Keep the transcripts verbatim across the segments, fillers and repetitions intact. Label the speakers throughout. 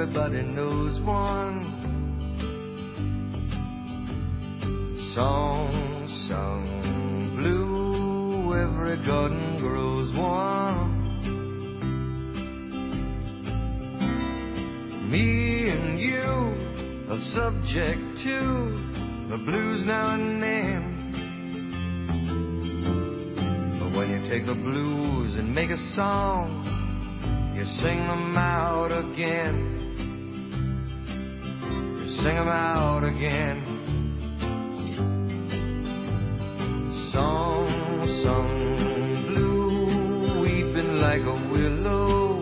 Speaker 1: everybody knows one. Song sung blue, every garden grows one. Me and you are subject to the blues now and then. But when you take the blues and make a song, you sing them out again. You sing them out again. Song sung blue, weeping like a willow.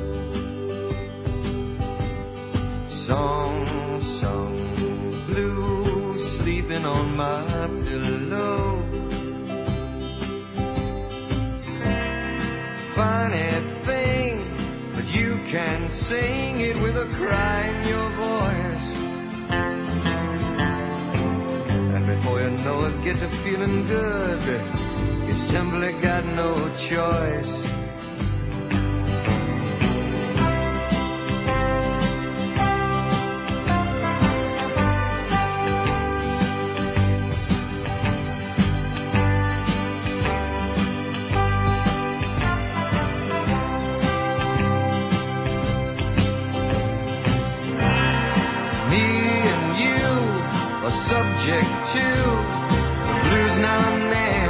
Speaker 1: Song sung blue, sleeping on my pillow. Funny thing, but you can sing it with a cry in your voice. And before you know it, get to feeling good. You simply got no choice. Subject to the blues now and then.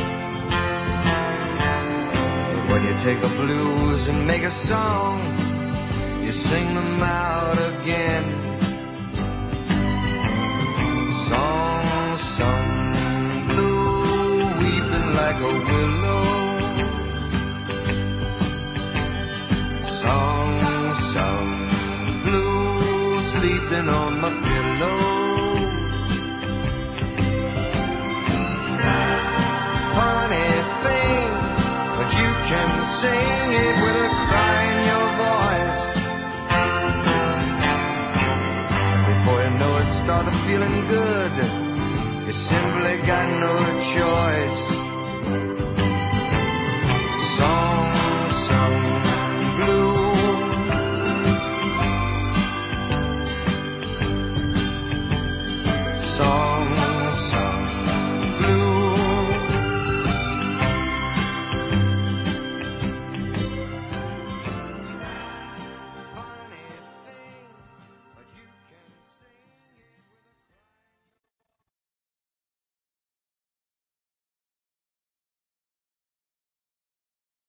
Speaker 1: But when you take a blues and make a song, you sing them out again. Song sung blue, weeping like a willow. Song sung blue, sleeping on my pillow. Sing it with a cry in your voice. And before you know it, start feeling good. You simply got no choice.